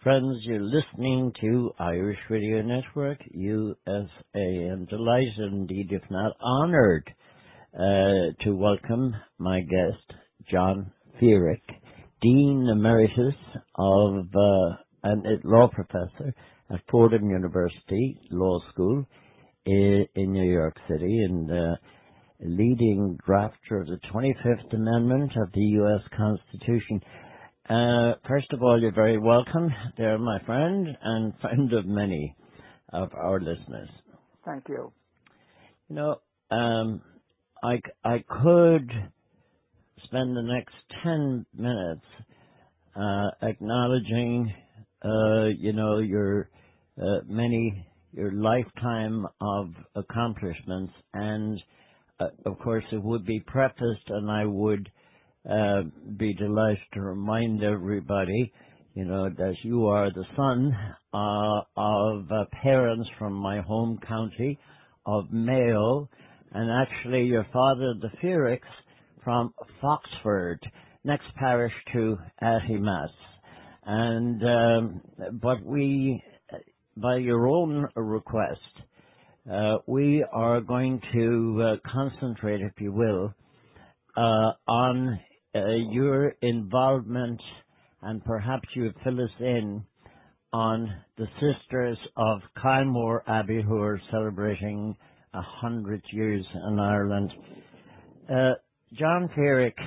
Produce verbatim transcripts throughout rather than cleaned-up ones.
Friends, you're listening to Irish Radio Network, U S A. I'm delighted, indeed, if not honored, uh, to welcome my guest, John Feerick, Dean Emeritus of uh, and a law professor at Fordham University Law School in, in New York City, and uh, leading drafter of the twenty-fifth Amendment of the U S Constitution. Uh, first of all, you're very welcome there, my friend, and friend of many of our listeners. Thank you. You know, um, I, I could spend the next ten minutes uh, acknowledging, uh, you know, your uh, many, your lifetime of accomplishments, and uh, of course it would be prefaced, and I would Uh, be delighted to remind everybody, you know, that you are the son uh, of uh, parents from my home county of Mayo, and actually your father, the Feericks, from Foxford, next parish to Attimas. And um, but we, by your own request, uh, we are going to uh, concentrate, if you will, uh, on Uh, your involvement, and perhaps you fill us in on the Sisters of Kylemore Abbey, who are celebrating a hundred years in Ireland. Uh, John Feerick,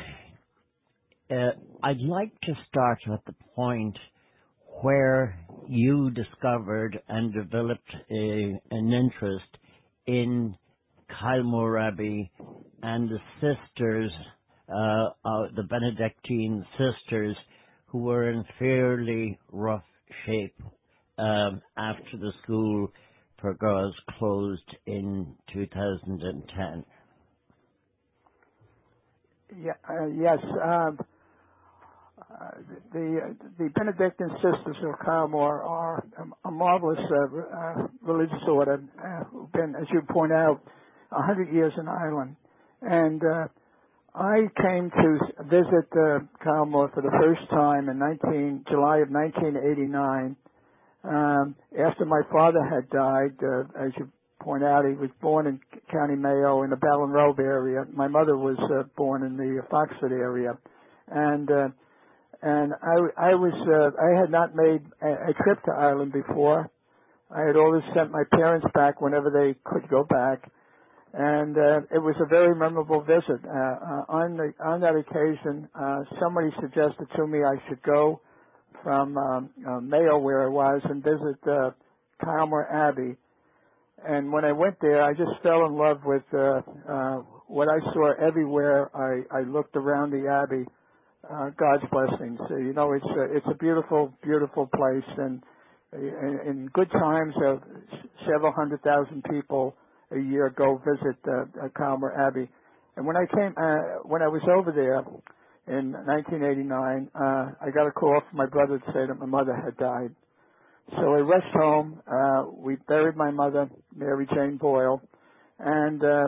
uh, I'd like to start at the point where you discovered and developed a, an interest in Kylemore Abbey and the Sisters, Uh, uh, the Benedictine sisters, who were in fairly rough shape um, after the school for girls closed in two thousand ten. Yeah, uh, yes, um, uh, the the Benedictine Sisters of Kylemore are a, a marvelous uh, uh, religious order uh, who've been, as you point out, a hundred years in Ireland, and uh, I came to visit uh, Kylemore for the first time in July of nineteen eighty-nine. Um, after my father had died, uh, as you point out, he was born in County Mayo in the Ballinrobe area. My mother was uh, born in the Foxford area, and uh, and I, I was uh, I had not made a, a trip to Ireland before. I had always sent my parents back whenever they could go back. And uh, it was a very memorable visit. Uh, uh, on the on that occasion, uh, somebody suggested to me I should go from um, uh, Mayo, where I was, and visit uh, Kylemore Abbey. And when I went there, I just fell in love with uh, uh, what I saw everywhere. I, I looked around the Abbey. Uh, God's blessings. So, you know, it's a, it's a beautiful, beautiful place, and in, in good times, uh, several hundred thousand people a year ago visit uh, uh, Kylemore Abbey. And when I came, uh, when I was over there in nineteen eighty-nine, uh, I got a call from my brother to say that my mother had died. So I rushed home. Uh, we buried my mother, Mary Jane Boyle, and uh,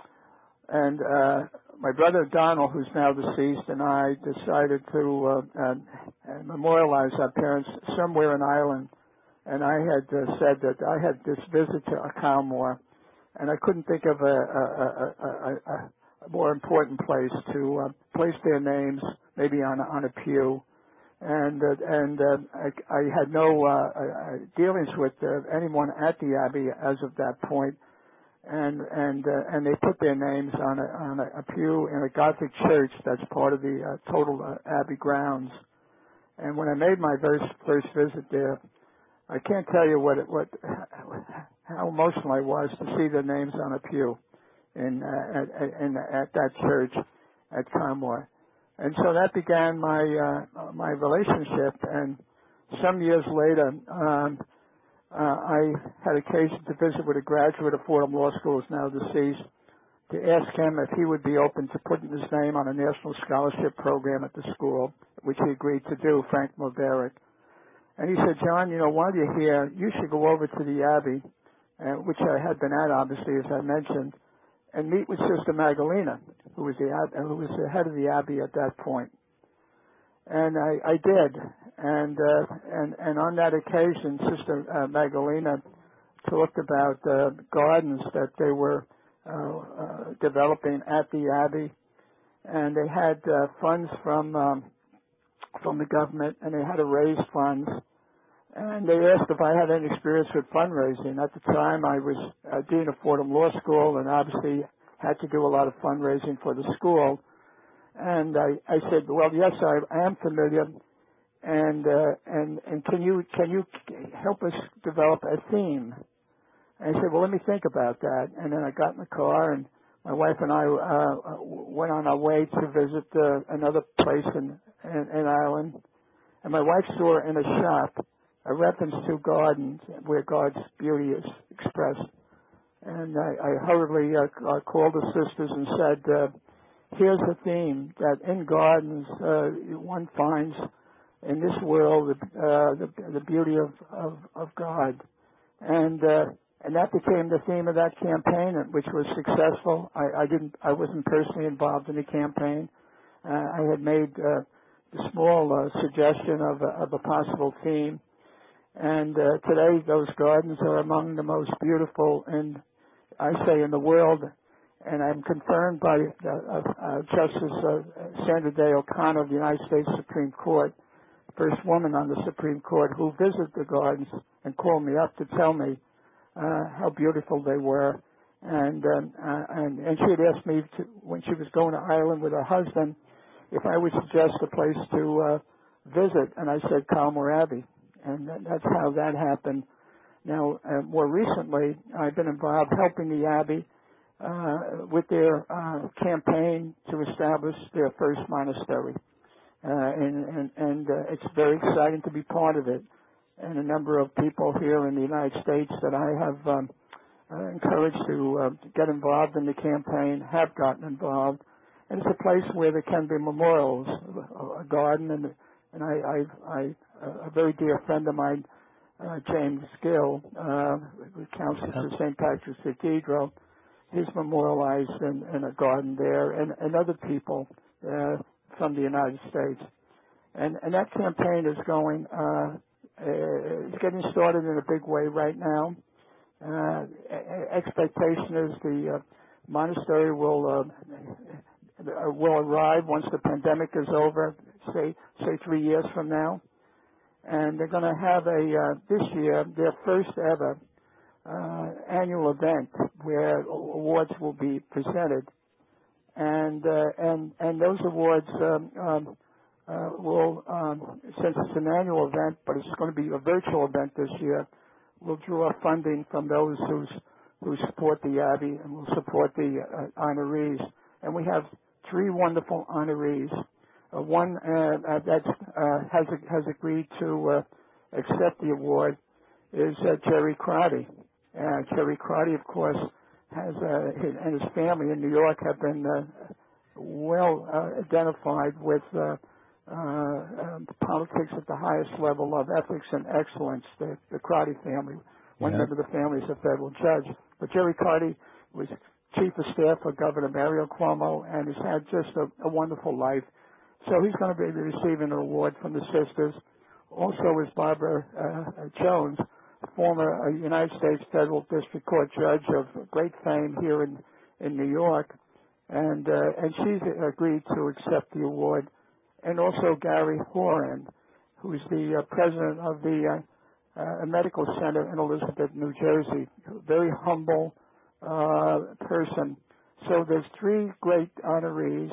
and uh, my brother Donald, who's now deceased, and I decided to uh, uh, memorialize our parents somewhere in Ireland. And I had uh, said that I had this visit to Kylemore, and I couldn't think of a, a, a, a, a more important place to uh, place their names, maybe on a, on a pew. And uh, and uh, I, I had no uh, uh, dealings with uh, anyone at the Abbey as of that point. And and uh, and they put their names on a, on a, a pew in a Gothic church that's part of the uh, total uh, Abbey grounds. And when I made my first first visit there, I can't tell you what it, what how emotional I was to see their names on a pew in uh, at, in at that church at Kylemore, and so that began my uh, my relationship. And some years later, um, uh, I had occasion to visit with a graduate of Fordham Law School, who's now deceased, to ask him if he would be open to putting his name on a national scholarship program at the school, which he agreed to do, Frank Mulverick. And he said, John, you know, while you're here, you should go over to the Abbey, uh, which I had been at, obviously, as I mentioned, and meet with Sister Magdalena, who was the who was the head of the Abbey at that point. And I, I did. And, uh, and, and on that occasion, Sister uh, Magdalena talked about uh, gardens that they were uh, uh, developing at the Abbey. And they had uh, funds from, um, from the government, and they had to raise funds. And they asked if I had any experience with fundraising. At the time, I was uh, Dean of Fordham Law School and obviously had to do a lot of fundraising for the school. And I, I said, well, yes, I, I am familiar. And, uh, and, and can you, can you help us develop a theme? And I said, well, let me think about that. And then I got in the car, and my wife and I uh, went on our way to visit uh, another place in, in, in Ireland. And my wife saw in a shop a reference to gardens where God's beauty is expressed. And I, I hurriedly uh, called the sisters and said, uh, here's the theme, that in gardens uh, one finds in this world uh, the, the beauty of, of, of God. And uh, and that became the theme of that campaign, which was successful. I, I didn't, I wasn't personally involved in the campaign. Uh, I had made uh, a small uh, suggestion of a, of a possible theme. And uh, today, those gardens are among the most beautiful, in, I say, in the world. And I'm confirmed by uh, uh, Justice uh, Sandra Day O'Connor of the United States Supreme Court, first woman on the Supreme Court, who visited the gardens and called me up to tell me uh, how beautiful they were. And, um, uh, and and she had asked me to, when she was going to Ireland with her husband, if I would suggest a place to uh, visit. And I said Colmore Abbey. And that's how that happened. Now, uh, more recently, I've been involved helping the Abbey uh, with their uh, campaign to establish their first monastery. Uh, and and, and uh, it's very exciting to be part of it. And a number of people here in the United States that I have um, uh, encouraged to uh, get involved in the campaign have gotten involved. And it's a place where there can be memorials, a, a garden, and and I, I, I a very dear friend of mine, uh, James Gill, uh, who counselor to Saint Patrick's Cathedral, he's memorialized in, in a garden there, and, and other people uh, from the United States. And, and that campaign is going, uh, uh, it's getting started in a big way right now. Uh, expectation is the uh, monastery will uh, will arrive once the pandemic is over, say say three years from now. And they're going to have a, uh, this year, their first ever uh, annual event where awards will be presented. And, uh, and, and those awards um, um, uh, will, um, since it's an annual event, but it's going to be a virtual event this year, will draw funding from those who's, who support the Abbey and will support the uh, honorees. And we have three wonderful honorees. Uh, one uh, that uh, has has agreed to uh, accept the award is uh, Jerry Crotty. Uh, Jerry Crotty, of course, has uh, his, and his family in New York have been uh, well uh, identified with uh, uh, um, politics at the highest level of ethics and excellence. The, the Crotty family. One yeah. member of the family is a federal judge, but Jerry Crotty was chief of staff for Governor Mario Cuomo and has had just a, a wonderful life. So he's going to be receiving an award from the sisters. Also is Barbara uh, Jones, former uh, United States Federal District Court judge of great fame here in, in New York. And, uh, and she's agreed to accept the award. And also Gary Horan, who's the uh, president of the uh, uh, Medical Center in Elizabeth, New Jersey. Very humble uh, person. So there's three great honorees.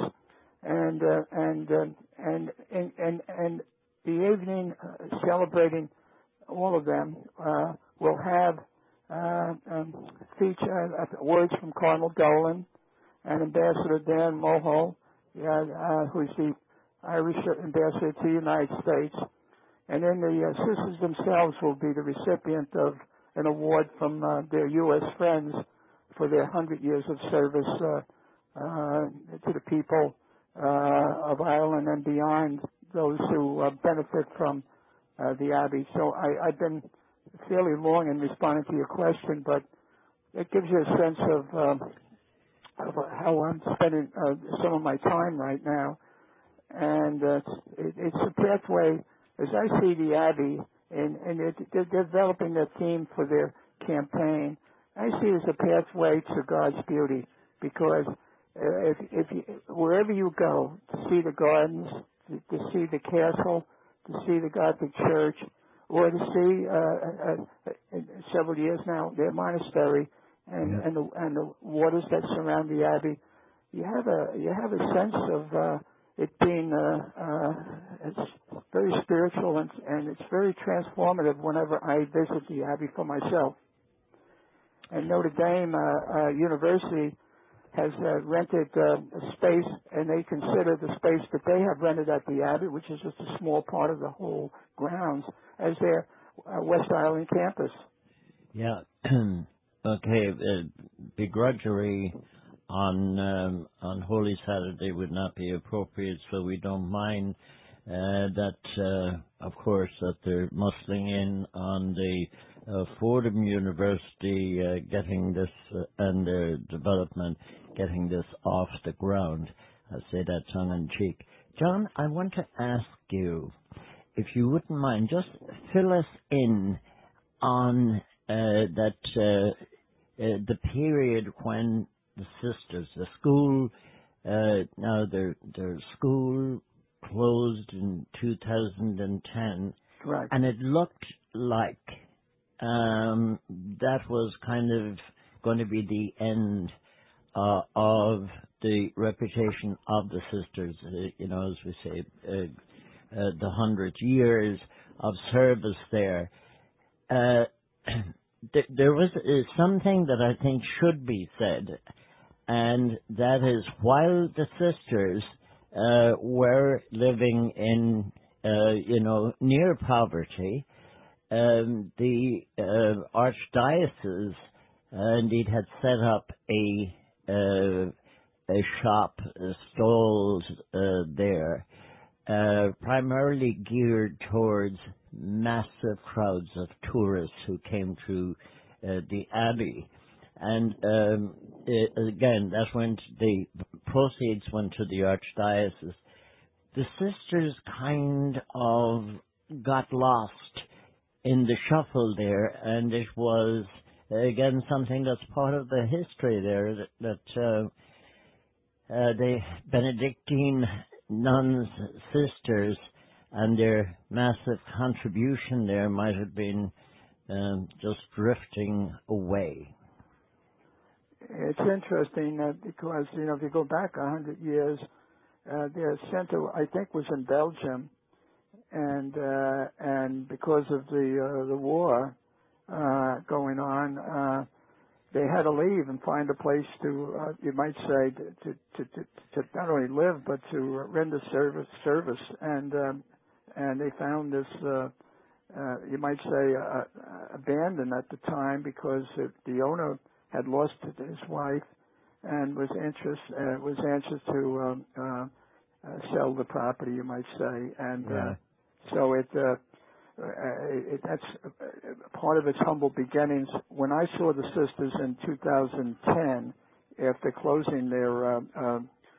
And uh, and, uh, and and and and the evening uh, celebrating all of them uh, will have uh, um, feature uh, words from Cardinal Dolan and Ambassador Dan Mulhall, uh, uh, who's the Irish ambassador to the United States, and then the uh, sisters themselves will be the recipient of an award from uh, their U S friends for their hundred years of service uh, uh, to the people Uh, of Ireland and beyond, those who uh, benefit from uh, the Abbey. So I, I've been fairly long in responding to your question, but it gives you a sense of, um, of how I'm spending uh, some of my time right now. and uh, it, it's a pathway. As I see the Abbey, and, and they're, they're developing their theme for their campaign, I see it as a pathway to God's beauty, because uh, if, if you, wherever you go to see the gardens, to, to see the castle, to see the Gothic church, or to see uh, uh, uh, several years now their monastery and Yeah. and the, and the waters that surround the Abbey, you have a you have a sense of uh, it being uh, uh, it's very spiritual, and, and it's very transformative whenever I visit the Abbey for myself. And Notre Dame uh, uh, University has uh, rented uh, a space, and they consider the space that they have rented at the Abbey, which is just a small part of the whole grounds, as their uh, West Island campus. Yeah. Okay. Uh, begrudgery on um, on Holy Saturday would not be appropriate, so we don't mind uh, that. Uh, of course, that they're muscling in on the uh, Fordham University uh, getting this uh, and their development getting this off the ground. I say that tongue in cheek. John, I want to ask you, if you wouldn't mind, just fill us in on uh, that uh, uh, the period when the sisters, the school, uh, now their their school closed in two thousand ten, Right. and it looked like um, that was kind of going to be the end uh, of the reputation of the sisters. Uh, you know, as we say, uh, uh, the hundred years of service there. Uh, th- there was uh, something that I think should be said, and that is, while the sisters uh, were living in, uh, you know, near poverty, um, the uh, archdiocese uh, indeed had set up a uh, a shop, uh, stalls uh, there, uh, primarily geared towards massive crowds of tourists who came to uh, the Abbey. And um, it, again, that went, the proceeds went to the archdiocese. The sisters kind of got lost in the shuffle there, and it was, again, something that's part of the history there, that, that uh, uh, the Benedictine nuns, sisters, and their massive contribution there might have been um, just drifting away. It's interesting uh, because, you know, if you go back a hundred years, uh, their center, I think, was in Belgium, and uh, and because of the uh, the war uh, going on, uh, they had to leave and find a place to, uh, you might say, to, to to to not only live but to render service service, and um, and they found this, uh, uh, you might say, uh, abandoned at the time, because it, the owner had lost his wife and was anxious uh, was anxious to um, uh, uh, sell the property, you might say, and Yeah. uh, so it, uh, uh, it that's uh, part of its humble beginnings. When I saw the sisters in two thousand ten, after closing their uh, uh,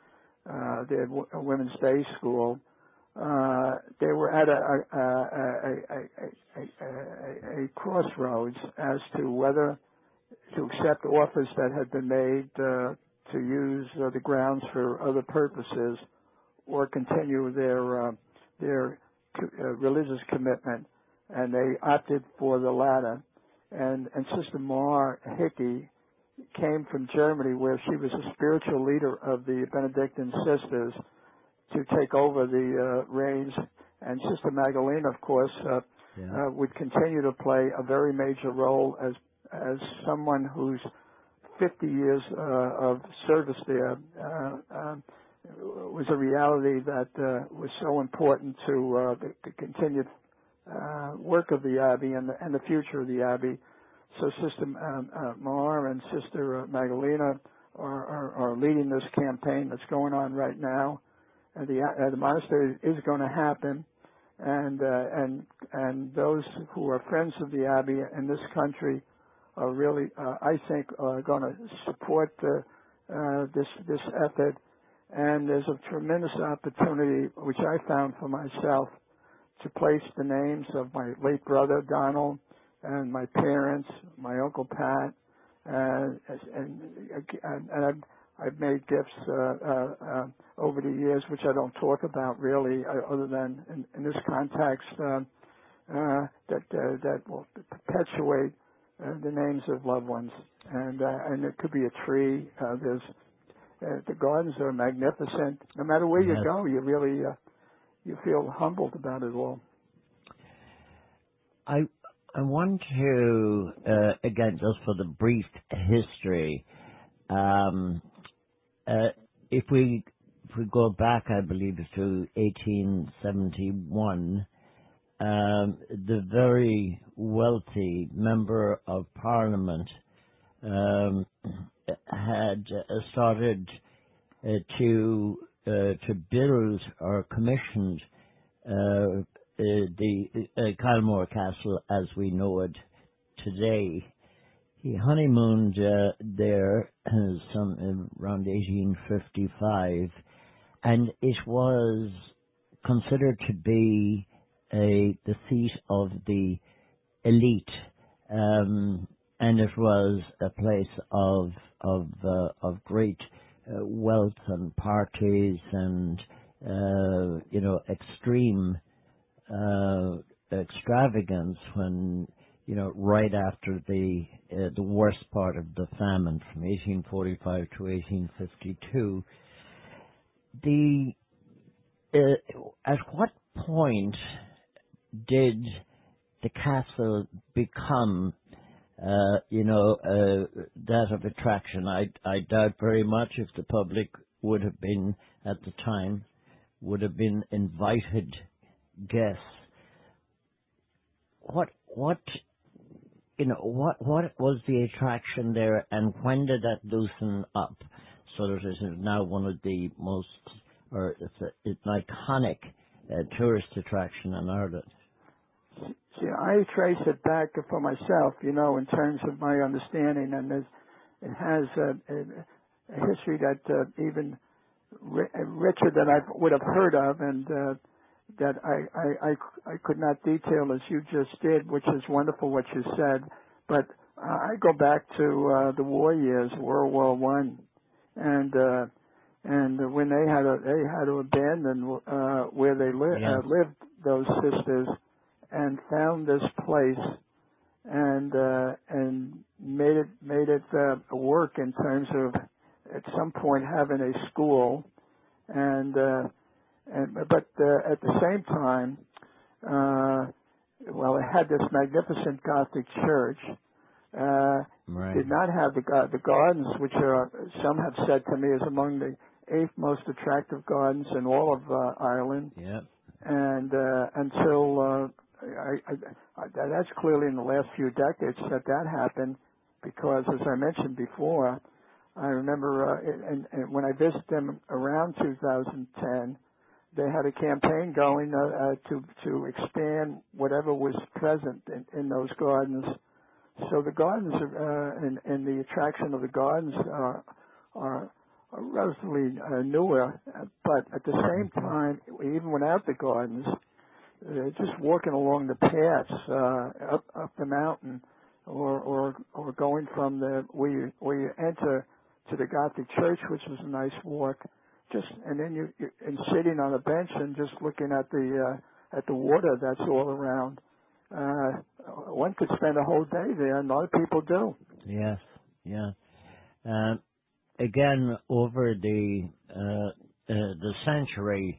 uh, their w- women's day school, uh, they were at a a, a, a, a, a, a crossroads as to whether to accept offers that had been made uh, to use uh, the grounds for other purposes, or continue their uh, their uh, religious commitment, and they opted for the latter. And and Sister Mar Hickey came from Germany, where she was a spiritual leader of the Benedictine sisters, to take over the uh, reins. And Sister Magdalena, of course, uh, Yeah. uh, would continue to play a very major role as as someone who's fifty years uh, of service there uh, uh, was a reality that uh, was so important to uh, the, the continued uh, work of the Abbey and the, and the future of the Abbey. So Sister um, uh, Mar and Sister uh, Magdalena are, are, are leading this campaign that's going on right now. And the, uh, the monastery is going to happen, and uh, and and those who are friends of the Abbey in this country are really, uh, I think, uh, going to support uh, uh, this this effort. And there's a tremendous opportunity, which I found for myself, to place the names of my late brother, Donald, and my parents, my Uncle Pat, and, and, and, and I've, I've made gifts uh, uh, uh, over the years, which I don't talk about really, uh, other than in, in this context, uh, uh, that uh, that will perpetuate uh, the names of loved ones. And uh, and it could be a tree. Uh, there's Uh, the gardens are magnificent. No matter where you Yes. go, you really uh, you feel humbled about it all. I I want to uh, again, just for the brief history. Um, uh, if we if we go back, I believe to eighteen seventy-one, um, the very wealthy member of Parliament um, had uh, started uh, to uh, to build or commissioned uh, uh, the uh, Kylemore Castle as we know it today. He honeymooned uh, there uh, some uh, around eighteen fifty-five, and it was considered to be a the seat of the elite, um, and it was a place of of uh, of great uh, wealth and parties and uh, you know extreme uh, extravagance when you know right after the uh, the worst part of the famine from eighteen forty-five to eighteen fifty-two. The uh, at what point did the castle become, uh, you know, uh, that of attraction? I, I doubt very much if the public would have been, at the time, would have been invited guests. What, what, you know, what, what was the attraction there, and when did that loosen up so that it is now one of the most, or it's, a, it's an iconic uh, tourist attraction in Ireland? See, I trace it back for myself, you know, in terms of my understanding, and there's, it has a, a, a history that uh, even ri- richer than I would have heard of, and uh, that I, I, I, I could not detail as you just did, which is wonderful what you said. But uh, I go back to uh, the war years, World War One, and uh, and when they had to, they had to abandon uh, where they li- Yes. uh, lived, those sisters, and found this place and uh, and made it made it uh, work in terms of at some point having a school, and uh, and but uh, at the same time, uh, well, it had this magnificent Gothic church. Uh, Right. did not have the gar- the gardens, which are some have said to me is among the eighth most attractive gardens in all of uh, Ireland. Yep. And uh, until uh, I, I, I, that's clearly in the last few decades that that happened, because as I mentioned before, I remember uh, and, and when I visited them around two thousand ten, they had a campaign going uh, uh, to to expand whatever was present in, in those gardens. So the gardens are, uh, and, and the attraction of the gardens are are, are relatively uh, newer, but at the same time, even without the gardens, uh, just walking along the paths uh, up up the mountain, or or or going from the where you where you enter to the Gothic church, which is a nice walk, just and then you, you and sitting on a bench and just looking at the uh, at the water that's all around. Uh, one could spend a whole day there, and a lot of people do. Yes. Yeah. Um, again, over the uh, uh, the century,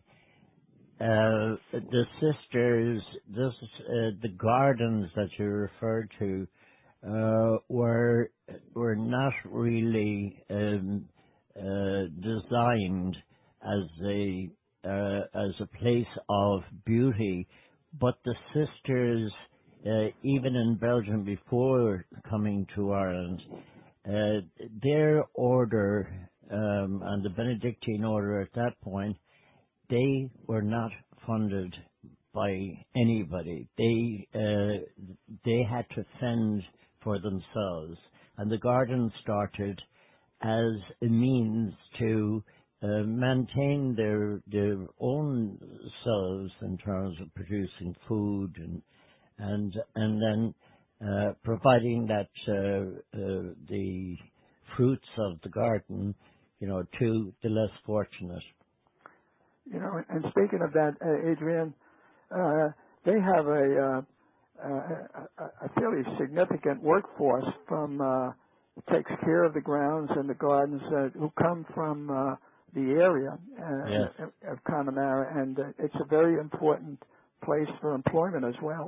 uh, the sisters, this uh, the gardens that you referred to uh, were were not really um, uh, designed as a uh, as a place of beauty, but the sisters, uh, even in Belgium before coming to Ireland, uh, their order um, and the Benedictine order at that point, they were not funded by anybody. They uh, they had to fend for themselves, and the garden started as a means to uh, maintain their their own selves in terms of producing food and and and then uh, providing that uh, uh, the fruits of the garden, you know, to the less fortunate. You know, and speaking of that, uh, Adrian, uh, they have a, uh, a, a fairly significant workforce from uh, takes care of the grounds and the gardens uh, who come from uh, the area uh, Yes. of Connemara, and uh, it's a very important place for employment as well.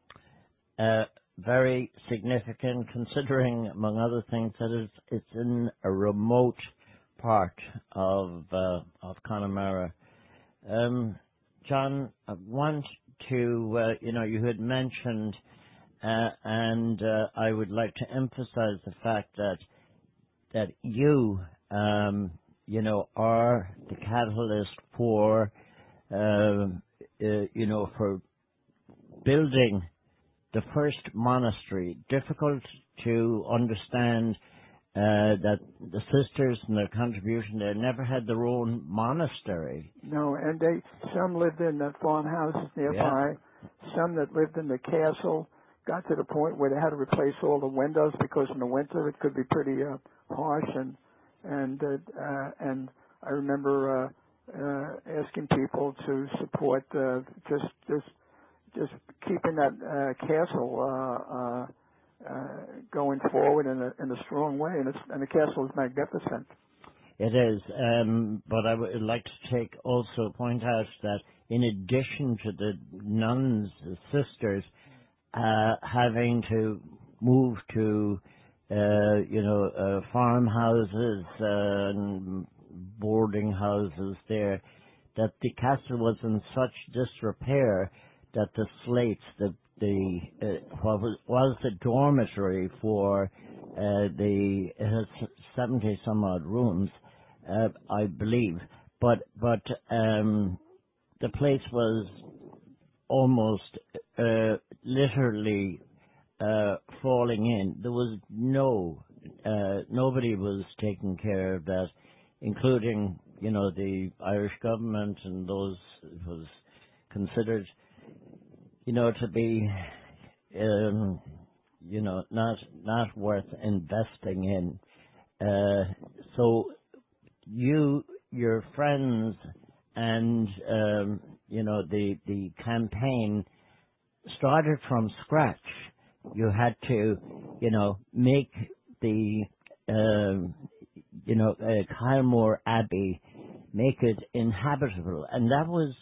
Uh, very significant, considering, among other things, that it's, it's in a remote part of uh, of Connemara. Um, John, I want to, uh, you know, you had mentioned, uh, and uh, I would like to emphasize the fact that that you, um, you know, are the catalyst for, uh, uh, you know, for building the first monastery. Difficult to understand uh, that the sisters and their contribution, they never had their own monastery. No, and they some lived in the farmhouses nearby. Yeah. Some that lived in the castle got to the point where they had to replace all the windows because in the winter it could be pretty uh, harsh. And and uh, uh, and I remember uh, uh, asking people to support uh, just just just keeping that uh, castle uh, uh, uh, going forward in a in a strong way. And, it's, and the castle is magnificent. It is, um, but I would like to take also point out that in addition to the nuns, the sisters, uh, having to move to, uh, you know, uh, farmhouses uh, and boarding houses there, that the castle was in such disrepair that the slates, the the uh, what was, was the dormitory for uh, the it has seventy some odd rooms. Uh, I believe, but but um, the place was almost uh, literally uh, falling in. There was no uh, nobody was taking care of that, including you know the Irish government and those it was considered you know to be um, you know not not worth investing in. Uh, so. You, your friends, and um, you know the the campaign started from scratch. You had to, you know, make the um, you know uh, Kylemore Abbey, make it inhabitable, and that was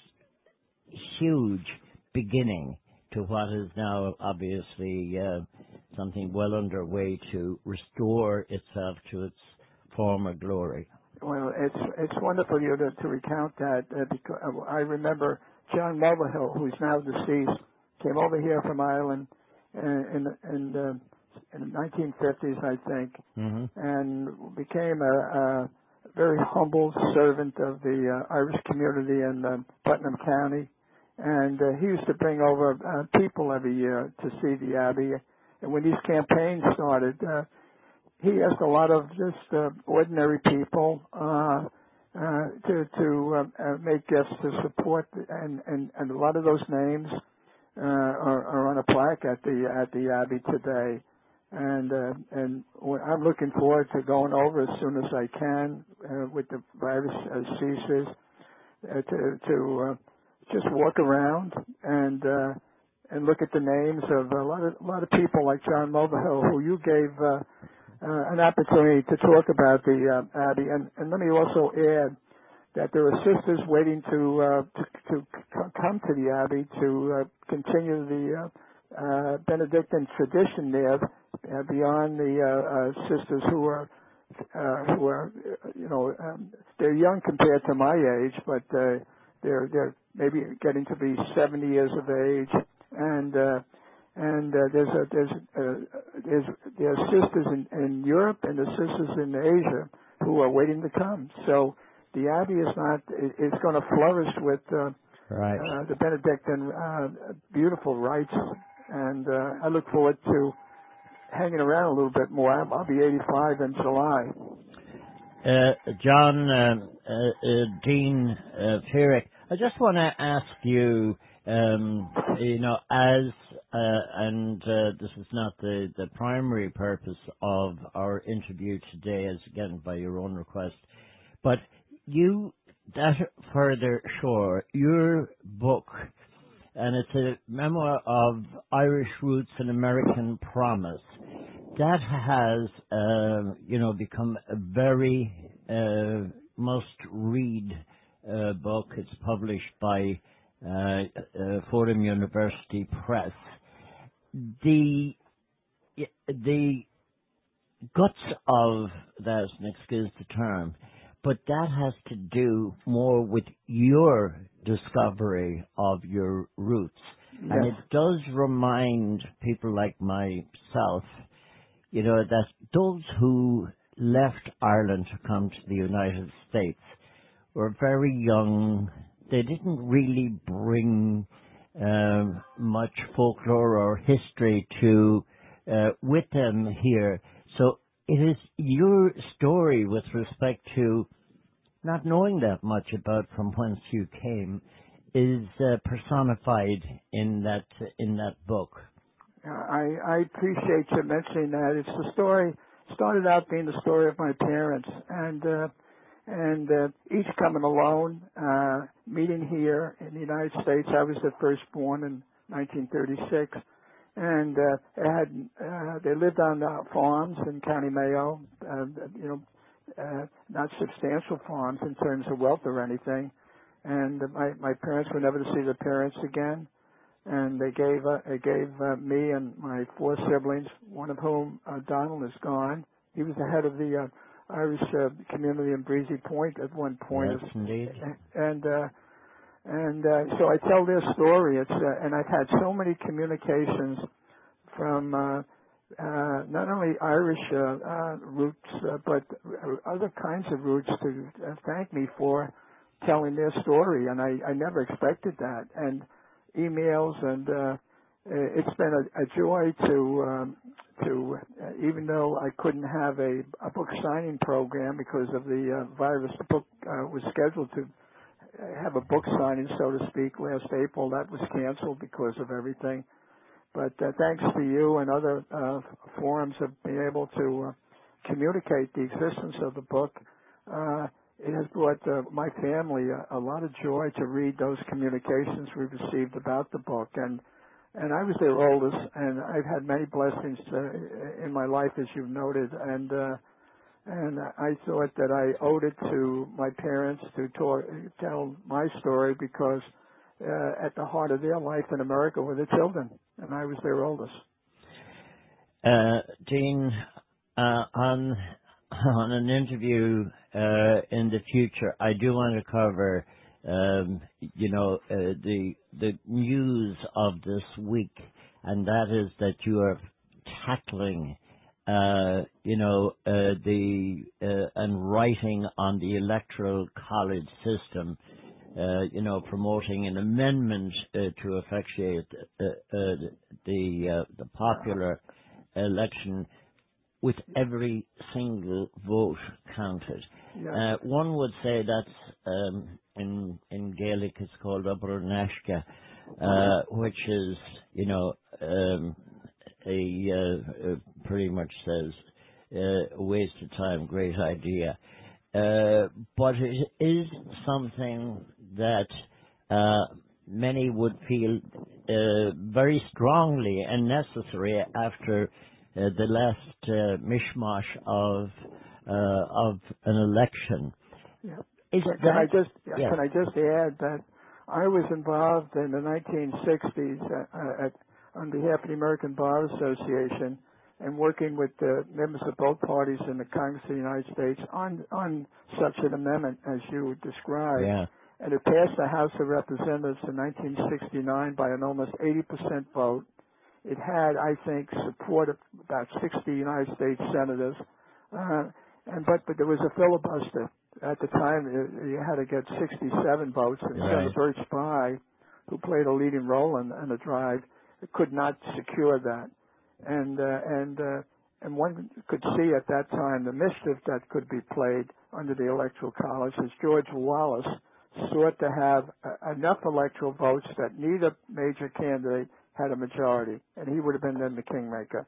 huge beginning to what is now obviously uh, something well underway to restore itself to its former glory. Well, it's it's wonderful you to, to recount that uh, because I remember John Mulvihill, who's now deceased, came over here from Ireland in in, in, the, in the nineteen fifties, I think, mm-hmm. and became a, a very humble servant of the uh, Irish community in uh, Putnam County. And uh, he used to bring over uh, people every year to see the Abbey. And when these campaigns started, uh, he asked a lot of just uh, ordinary people uh, uh, to to uh, uh, make gifts to support, and, and, and a lot of those names uh, are, are on a plaque at the at the Abbey today. And uh, and I'm looking forward to going over as soon as I can uh, with the virus uh, ceases uh, to to uh, just walk around and uh, and look at the names of a lot of a lot of people like John Mulvihill, who you gave. Uh, Uh, an opportunity to talk about the uh, Abbey, and, and let me also add that there are sisters waiting to uh, to, to c- come to the Abbey to uh, continue the uh, uh, Benedictine tradition there, uh, beyond the uh, uh, sisters who are uh, who are you know um, they're young compared to my age, but uh, they're they're maybe getting to be seventy years of age, and uh, And uh, there's a, there's uh, there's there's sisters in, in Europe and there's sisters in Asia who are waiting to come. So the Abbey is not it's going to flourish with uh, right. uh, the Benedictine uh, beautiful rites, and uh, I look forward to hanging around a little bit more. I'll be eighty-five in July. Uh, John, um, uh, uh, Dean uh, Feerick, I just want to ask you, um, you know, as, uh, and uh, this is not the, the primary purpose of our interview today, as again by your own request, but you, that further shore, your book, and it's a memoir of Irish Roots and American Promise. That has, uh, you know, become a very uh, must-read uh, book. It's published by uh, uh, Fordham University Press. The the guts of that, and excuse the term, but that has to do more with your discovery of your roots. Yes. And it does remind people like myself, you know, that those who left Ireland to come to the United States were very young. They didn't really bring um, much folklore or history to uh, with them here. So it is your story with respect to not knowing that much about from whence you came is uh, personified in that in that book. I, I appreciate you mentioning that. It's the story, started out being the story of my parents, and uh, and uh, each coming alone, uh, meeting here in the United States. I was the firstborn in nineteen thirty-six, and uh, they had uh, they lived on uh, farms in County Mayo, uh, you know, uh, not substantial farms in terms of wealth or anything. And my my parents were never to see their parents again. And they gave uh, they gave uh, me and my four siblings, one of whom uh, Donald is gone. He was the head of the uh, Irish uh, community in Breezy Point at one point. Yes, indeed. And uh, and uh, so I tell their story. It's uh, and I've had so many communications from uh, uh, not only Irish uh, uh, roots uh, but other kinds of roots to uh, thank me for telling their story. And I, I never expected that. And emails, and uh, it's been a, a joy to um, to uh, even though I couldn't have a, a book signing program because of the uh, virus. The book uh, was scheduled to have a book signing, so to speak, last April. That was canceled because of everything. But uh, thanks to you and other uh, forums of being able to uh, communicate the existence of the book, uh, it has brought uh, my family a, a lot of joy to read those communications we received about the book. And and I was their oldest, and I've had many blessings uh, in my life, as you've noted. And uh, and I thought that I owed it to my parents to talk, tell my story because uh, at the heart of their life in America were the children, and I was their oldest. Uh, Dean, uh, on on an interview uh, in the future, I do want to cover, um, you know, uh, the the news of this week, and that is that you are tackling, uh, you know, uh, the uh, and writing on the electoral college system, uh, you know, promoting an amendment uh, to effectuate uh, uh, the uh, the popular election, with every single vote counted. Yeah. Uh, one would say that's, um, in in Gaelic it's called Obair Nashka, uh, which is, you know, um, a uh, uh, pretty much says uh, a waste of time, great idea. Uh, but it is something that uh, many would feel uh, very strongly and necessary after Uh, the last uh, mishmash of uh, of an election. Yeah. Is Can, that, can I just yeah. can I just add that I was involved in the nineteen sixties uh, at, on behalf of the American Bar Association and working with the members of both parties in the Congress of the United States on on such an amendment as you described. Yeah. And it passed the House of Representatives in nineteen sixty-nine by an almost eighty percent vote. It had, I think, support of about sixty United States senators, uh, and but but there was a filibuster at the time. You, you had to get sixty-seven votes, and Right. Senator Bert Spy, who played a leading role in, in the drive, could not secure that, and uh, and uh, and one could see at that time the mischief that could be played under the Electoral College, as George Wallace sought to have uh, enough electoral votes that neither major candidate had a majority, and he would have been then the kingmaker.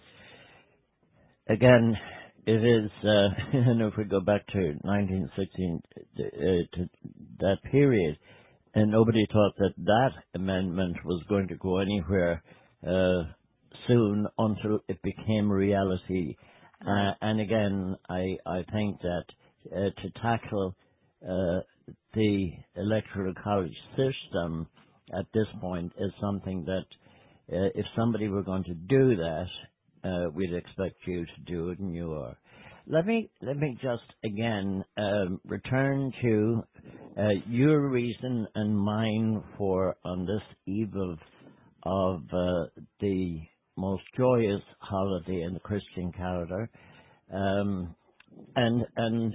Again, it is, uh, and if we go back to nineteen sixteen, uh, to that period, and nobody thought that that amendment was going to go anywhere uh, soon until it became reality. Uh, and again, I, I think that uh, to tackle uh, the Electoral College system at this point is something that uh, if somebody were going to do that, uh, we'd expect you to do it, and you are. Let me let me just again um, return to uh, your reason and mine for on this eve of of uh, the most joyous holiday in the Christian calendar, um, and and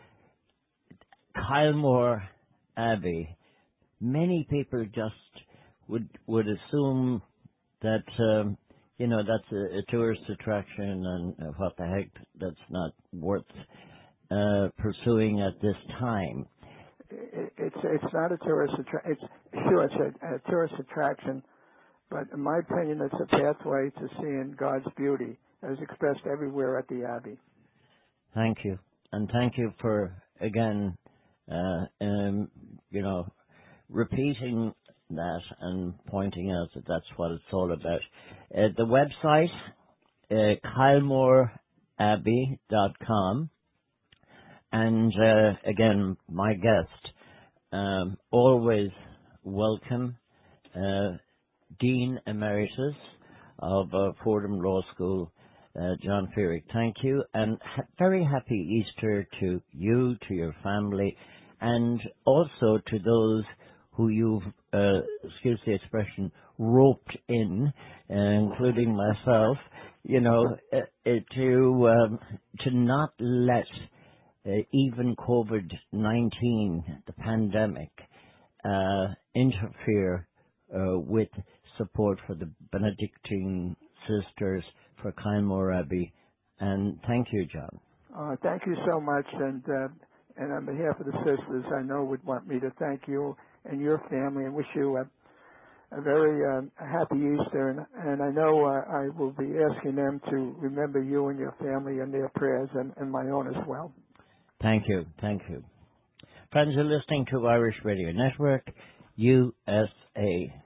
Kylemore Abbey. Many people just would would assume that. Um, You know, that's a, a tourist attraction, and uh, what the heck, that's not worth uh, pursuing at this time. It's it's not a tourist attraction. It's sure it's a, a tourist attraction, but in my opinion, it's a pathway to seeing God's beauty as expressed everywhere at the Abbey. Thank you, and thank you for again, uh, um, you know, repeating that and pointing out that that's what it's all about. Uh, the website, uh, kylemore abbey dot com, and uh, again, my guest, um, always welcome, uh, Dean Emeritus of uh, Fordham Law School, uh, John Feerick. Thank you, and ha- very happy Easter to you, to your family, and also to those who you've, uh, excuse the expression, roped in, uh, including myself, you know, uh, uh, to um, to not let uh, even COVID nineteen, the pandemic, uh, interfere uh, with support for the Benedictine sisters, for Kylemore Abbey. And thank you, John. Uh, thank you so much, and uh, and on behalf of the sisters, I know would want me to thank you and your family, and wish you a, a very uh, happy Easter. And, and I know uh, I will be asking them to remember you and your family in their prayers, and, and my own as well. Thank you. Thank you. Friends, you're listening to Irish Radio Network, U S A.